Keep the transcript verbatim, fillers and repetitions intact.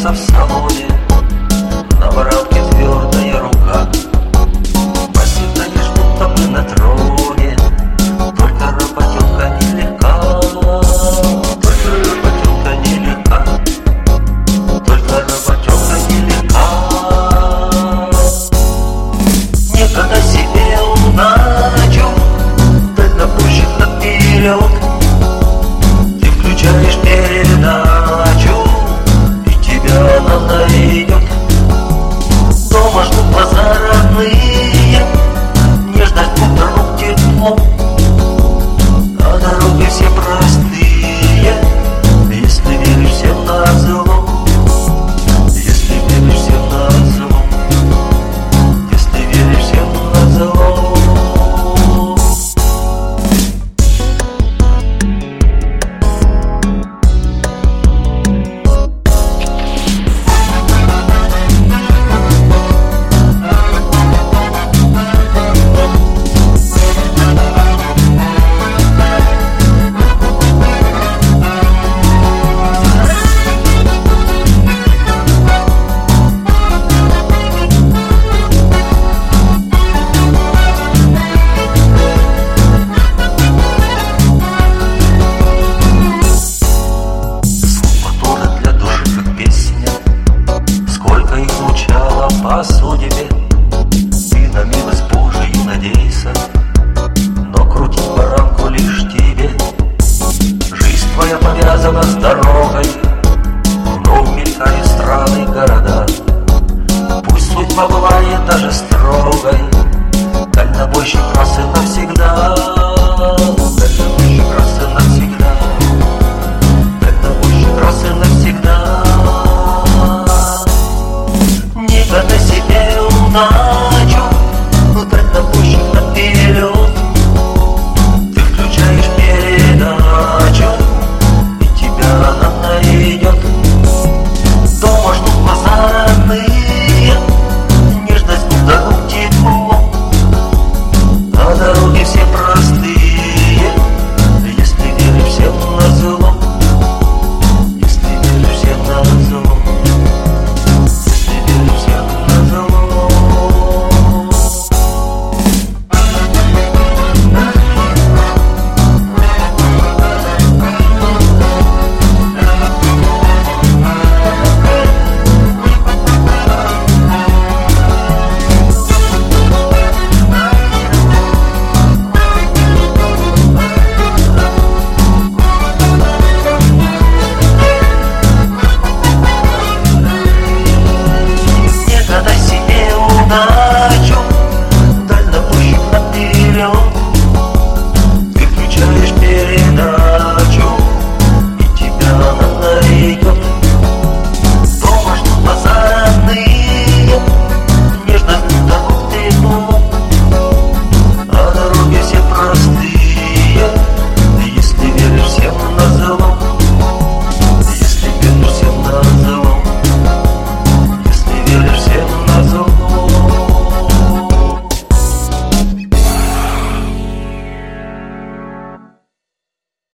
вертится в салоне, на воронке твердая рука. Посидно лишь будто бы на троне, только работенка нелегка, только работенка нелегка, только работенка нелегка. Некогда сидел ночью, дальнобойщик наперед. Ты включаешь передачу, и тебя она найдет. Дома ждут глаза родные, не ждать будто рук тепло. А дороги все простые, если веришь всем на зло, если веришь всем на зло, если веришь всем на зло. По судьбе